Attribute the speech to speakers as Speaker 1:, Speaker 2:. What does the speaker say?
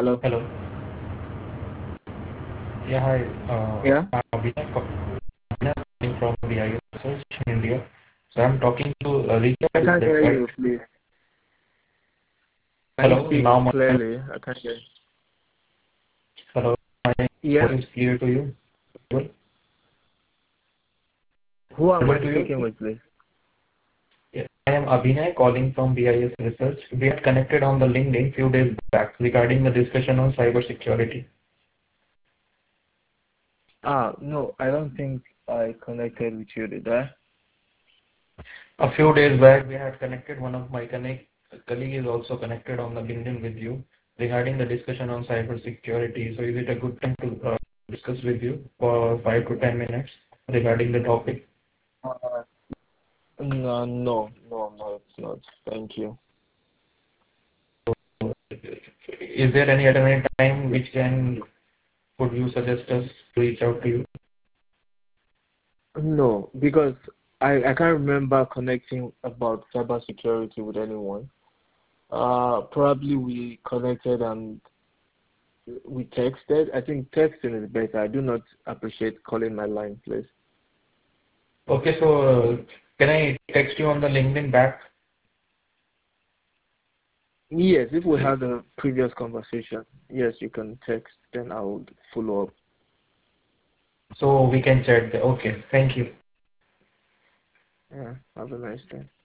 Speaker 1: Hello.
Speaker 2: Hello. Yeah, hi.
Speaker 1: Yeah.
Speaker 2: I'm Abhinav calling from BIS Research in India. So I'm talking to
Speaker 1: I
Speaker 2: Richard, is
Speaker 1: can't
Speaker 2: that
Speaker 1: hear
Speaker 2: right?
Speaker 1: you, please. Can you
Speaker 2: Hello,
Speaker 1: speak
Speaker 2: now my
Speaker 1: clearly? I can't hear
Speaker 2: hello, my
Speaker 1: you. Yeah.
Speaker 2: voice is clear to you? Audible
Speaker 1: Who am
Speaker 2: audible
Speaker 1: I
Speaker 2: to you?
Speaker 1: speaking with, please?
Speaker 2: Yes. I am Abhinay calling from BIS Research. We had connected on the LinkedIn few days back regarding the discussion on cybersecurity.
Speaker 1: No, I don't think I connected with you, did I?
Speaker 2: A few days back, we had connected. One of my colleague is also connected on the LinkedIn with you regarding the discussion on cybersecurity. So is it a good time to discuss with you for 5 to 10 minutes regarding the topic?
Speaker 1: Uh, no, it's not. Thank you.
Speaker 2: Is there any alternate time which can could you suggest us to reach out to you?
Speaker 1: No, because I can't remember connecting about cybersecurity with anyone. Probably we connected and we texted. I think texting is better. I do not appreciate calling my line, please.
Speaker 2: Okay, so can I text you on the LinkedIn back
Speaker 1: Yes, if we had a previous conversation, yes, you can text, then I would follow up.
Speaker 2: so we can chat there? Okay, thank you.
Speaker 1: Yeah, have a nice day.